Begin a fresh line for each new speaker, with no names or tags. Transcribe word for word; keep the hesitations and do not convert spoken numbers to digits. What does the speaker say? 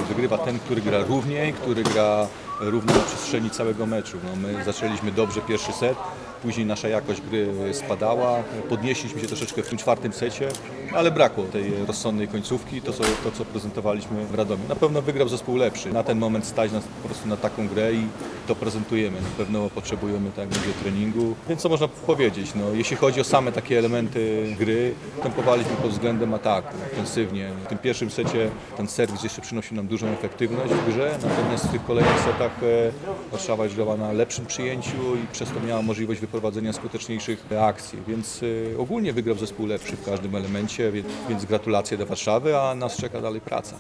Wygrywa ten, który gra równiej, który gra równo na przestrzeni całego meczu. No, my zaczęliśmy dobrze pierwszy set, później nasza jakość gry spadała, podnieśliśmy się troszeczkę w tym czwartym secie, ale brakło tej rozsądnej końcówki, to co, to co prezentowaliśmy w Radomiu. Na pewno wygrał zespół lepszy. Na ten moment stać nas po prostu na taką grę i to prezentujemy. Na pewno potrzebujemy, tak jak mówię, treningu. Więc co można powiedzieć? No, jeśli chodzi o same takie elementy gry, tempowaliśmy pod względem ataku, ofensywnie. W tym pierwszym secie ten serwis jeszcze przynosił nam dużą efektywność w grze, natomiast w tych kolejnych setach e, Warszawa już grała na lepszym przyjęciu i przez to miała możliwość wyprowadzenia skuteczniejszych akcji. Więc e, ogólnie wygrał zespół lepszy w każdym elemencie, więc, więc gratulacje dla Warszawy, a nas czeka dalej praca.